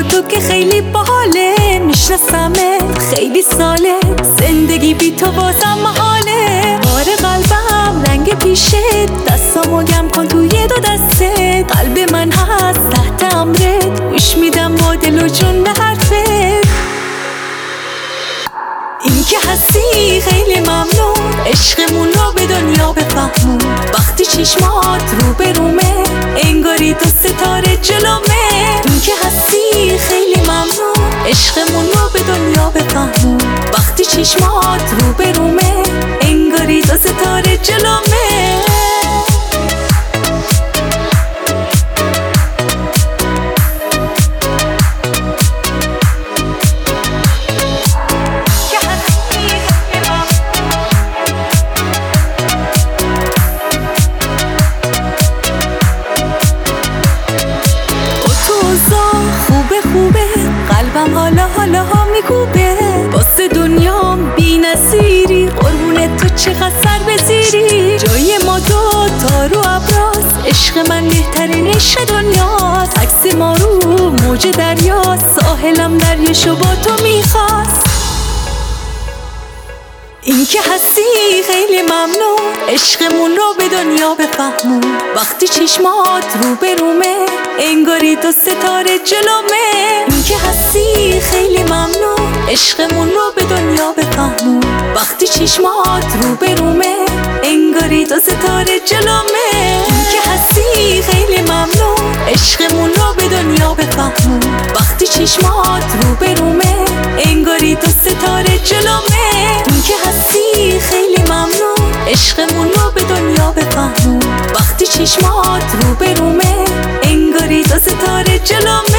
تو که خیلی باحاله، میشناسمت خیلی ساله، زندگی بی تو بازم محاله. آره قلبم رنگ پیشت، دستامو گم کن توی دو دسته، قلب من هست تحت امرت، گوش میدم با دل و جون به حرفت. این که هستی خیلی ممنون، عشقمون رو به دنیا بفهمون. وقتی چشمات رو به رومه، انگاری تو ستاره جلومه. این که هستی خیلی ممنون، عشقمون رو به دنیا بفهمون. وقتی چشمات رو به رومه، انگاری تو ستاره جلومه. خوبه قلبم حالا ها میکوبه، واسه دنیام بی نظیری، قربونت تو چقدر سر بزیری. جای ما دو تا رو ابراز، عشق من بهترین عشق دنیاست. عکس ما رو موج دریاست، ساحلم دریاشو با تو میخواست. این که هستی خیلی ممنون، عشقمون رو به دنیا بفهمون. وقتی چشمات رو به رومه، انگاری تو ستاره جلومه. این که هستی خیلی ممنون، عشقمون رو به دنیا بفهمون. وقتی چشمات رو به رومه، انگاری تو ستاره جلومه. این که هستی خیلی ممنون، عشقمون رو به دنیا بفهمون. وقتی چشمات رو به رومه، انگاری تو ستاره جلومه. این که هستی خیلی ممنون، عشقمون رو به دنیا بفهمون. وقتی چشمات رو به رومه، انگاری تو ستاره جلومه.